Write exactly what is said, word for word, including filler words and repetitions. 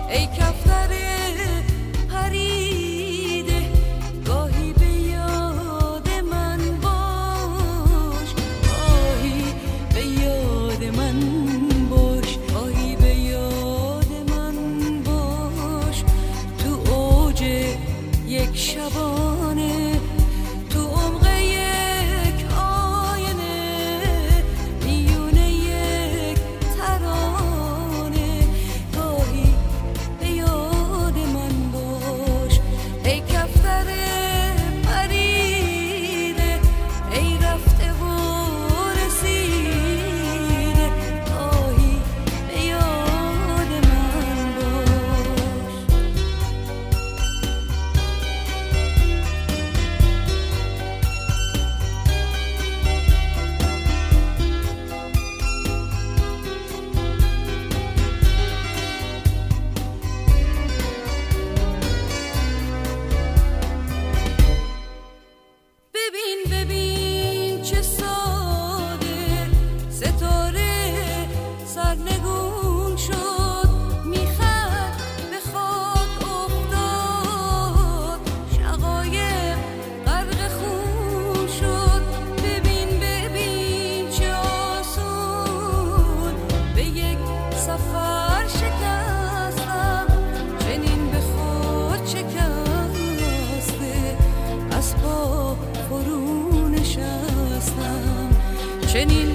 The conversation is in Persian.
ای کفتر پریده گاهی به یاد من باش، گاهی به یاد من باش، گاهی به یاد من باش. تو اوج یک شبانه، تو عمق یک آینه، میونه یک ترانه، گاهی به یاد من باش. ای کفتر پریده، ای رفته و رسیده، گاهی به یاد من باش. ببین ببین چه ساده ستاره سرنگون شد، میخد به خاک افتاد، شقایق غرق خون شد. ببین ببین چه آسون به یک سفر شکستم، چنین به خود شکسته از پا فرو نشستم، چنین